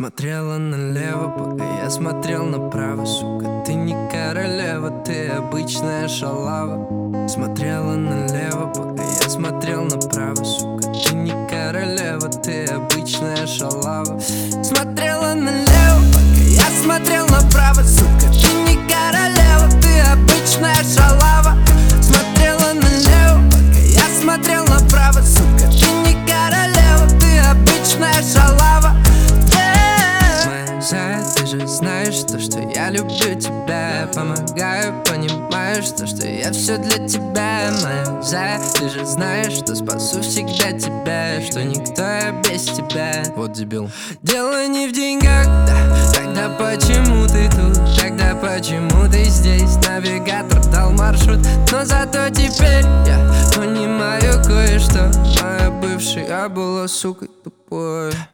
Смотрела налево, пока я смотрел направо. Сука, ты не королева, ты обычная шалава. Смотрела налево, пока я смотрел направо. Сука, ты не королева, ты обычная шалава. Смотрела налево, пока я смотрел направо. Сука, ты не королева, ты обычная шалава. Смотрела налево, пока я смотрел направо. Сука, ты не королева, ты обычная шалава. Ты же знаешь то, что я люблю тебя. Помогаю, понимаешь то, что я все для тебя, моя зая. Ты же знаешь, что спасу всегда тебя, что никто я без тебя. Вот дебил. Дело не в деньгах, да. Тогда почему ты тут? Тогда почему ты здесь? Навигатор дал маршрут, но зато теперь я понимаю кое-что. Моя бывшая была сукой тупой.